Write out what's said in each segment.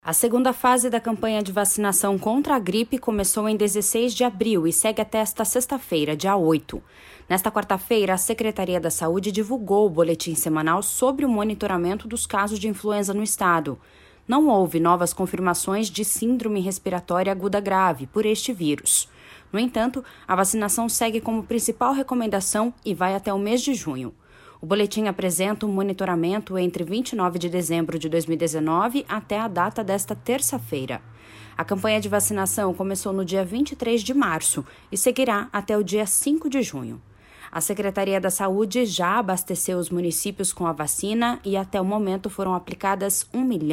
A segunda fase da campanha de vacinação contra a gripe começou em 16 de abril e segue até esta sexta-feira, dia 8. Nesta quarta-feira, a Secretaria da Saúde divulgou o boletim semanal sobre o monitoramento dos casos de influenza no estado. Não houve novas confirmações de síndrome respiratória aguda grave por este vírus. No entanto, a vacinação segue como principal recomendação e vai até o mês de junho. O boletim apresenta um monitoramento entre 29 de dezembro de 2019 até a data desta terça-feira. A campanha de vacinação começou no dia 23 de março e seguirá até o dia 5 de junho. A Secretaria da Saúde já abasteceu os municípios com a vacina e até o momento foram aplicadas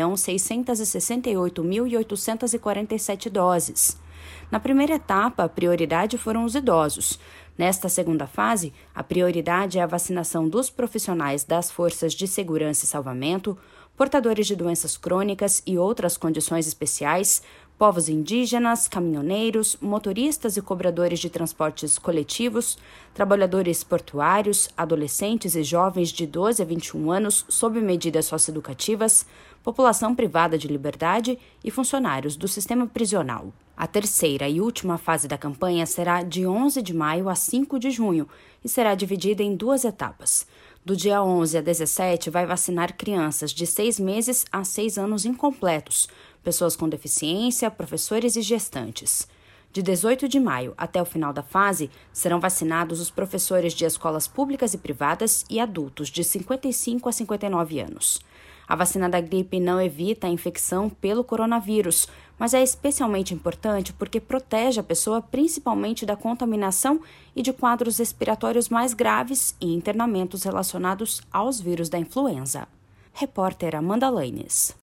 1.668.847 doses. Na primeira etapa, a prioridade foram os idosos. Nesta segunda fase, a prioridade é a vacinação dos profissionais das forças de segurança e salvamento, portadores de doenças crônicas e outras condições especiais, povos indígenas, caminhoneiros, motoristas e cobradores de transportes coletivos, trabalhadores portuários, adolescentes e jovens de 12 a 21 anos sob medidas socioeducativas, população privada de liberdade e funcionários do sistema prisional. A terceira e última fase da campanha será de 11 de maio a 5 de junho e será dividida em duas etapas. Do dia 11 a 17, vai vacinar crianças de 6 meses a 6 anos incompletos, pessoas com deficiência, professores e gestantes. De 18 de maio até o final da fase, serão vacinados os professores de escolas públicas e privadas e adultos de 55 a 59 anos. A vacina da gripe não evita a infecção pelo coronavírus, mas é especialmente importante porque protege a pessoa principalmente da contaminação e de quadros respiratórios mais graves e internamentos relacionados aos vírus da influenza. Repórter Amanda Lanes.